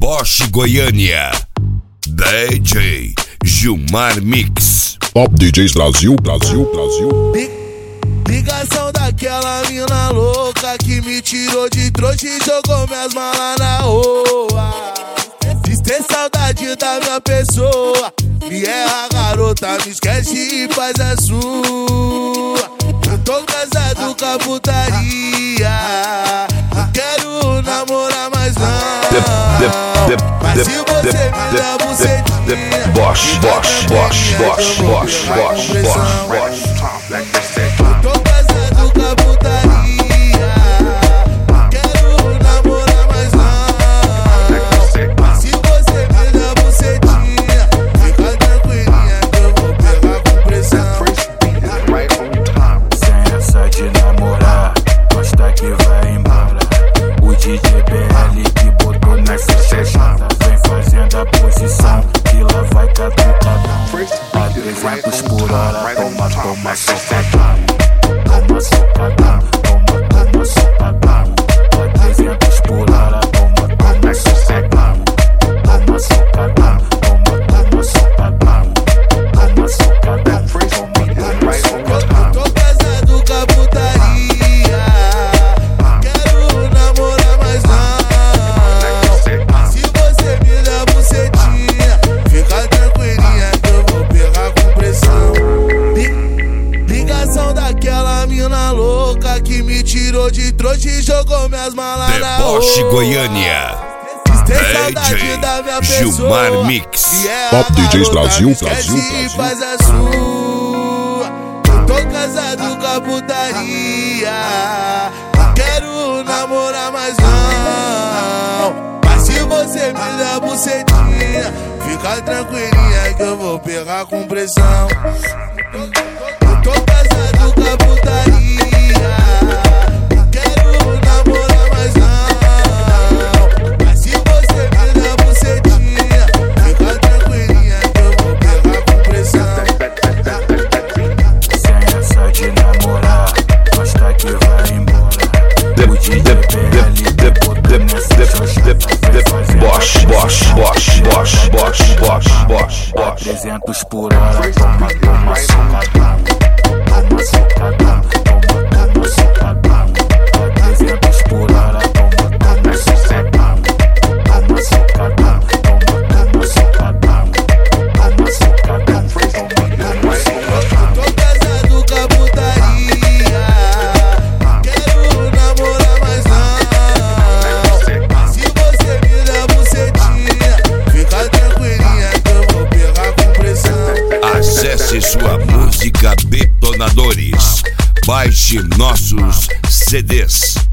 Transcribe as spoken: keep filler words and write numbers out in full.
Deboche Goiânia. D J Gilmar Mix. Top D Js Brasil, Brasil, Brasil. Ligação daquela mina louca que me tirou de trouxa e jogou minhas malas na rua. Diz ter saudade da minha pessoa. Me erra, garota, me esquece e faz a sua. Eu tô casado com a putaria. Não quero namorar mais não. Mas se você me dá bucetinha, Bosch, Bosch, Bosch, Bosch, Bosch, Bosch, Bosch. tô casado com a putaria. Não quero namorar mais não. Mas se você me dá bucetinha, fica tranquilinha que eu vou pegar com pressão. Sem essa de namorar, gosta que vai embora. O D J B L que botou nessa sessão, vem fazendo a posição que lá vai catucadão. A trezentos por hora, toma, toma, socadão. Toma, socadão, toma, toma, socadão. A trezentos por hora, toma, toma, socadão. Toma, socadão, toma, toma, socadão. Toma, socadão, toma, toma, socadão. Tô casado com a putaria. Quero namorar mais não. Se você me dá bucetinha, fica tranquilinha que eu vou pegar com pressão. Li- Ligação daquela mina louca que me tirou de trouxa e jogou minhas malas na rua. Deboche Goiânia. Tem saudade da minha D J Gilmar pessoa. Mix. E é Top a D Js garota, Brasil, me esquece Brasil, e Brasil. faz a sua. Eu tô casado com a putaria. Não quero namorar mais não. Mas se você me der bucetinha, fica tranquilinha que eu vou pegar com pressão. Eu tô casado com a putaria. Não quero namorar mais não. Mas se você me der bucetinha, fica tranquilinha que eu vou pegar com pressão. Sem essa de namorar, gosta que vai embora. O D J B L que botou nessa sessão, vem fazendo Bosch, Bosch, Bosch, Bosch, Bosch, Bosch, Bosch, Bosch. trezentos por hora, toma, toma, socadão. Toma, socadão, toma, toma, socadão. A trezentos por hora, toma, toma, socadão. Toma, socadão, toma, toma, socadão. Toma, socadão, toma, toma, socadão. Tô casado com a putaria. Quero namorar mais não. Se você me dá bucetinha, fica tranquilinha que eu vou pegar com pressão. Acesse sua música Detonadores. Baixe nossos C Ds.